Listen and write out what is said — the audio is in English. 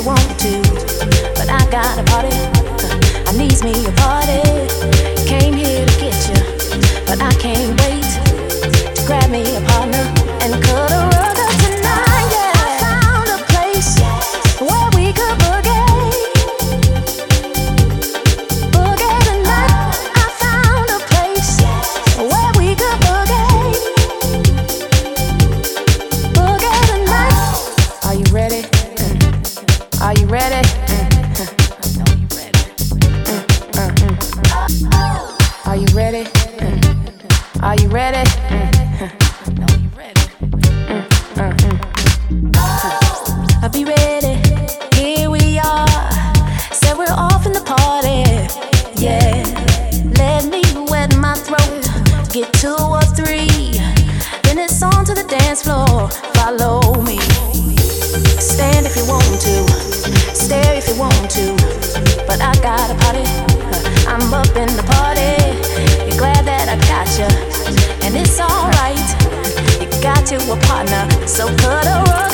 want to, but I got a party. I needs me a party. Came here to get you, but I can't wait to grab me a partner and cut a rug up tonight. Yeah, I found a place where we could boogie tonight. I found a place where we could boogie tonight. Are you ready? Are you ready? Are you ready? Are you ready? I'll be ready. Here we are. Said we're off in the party. Yeah. Let me wet my throat. Get 2 or 3. Then it's on to the dance floor. Follow me. Stand if you want to. Stare if you want to. But I got a party. I'm up in the party. You're glad that I got you, and it's alright. You got you a partner, so cut a rug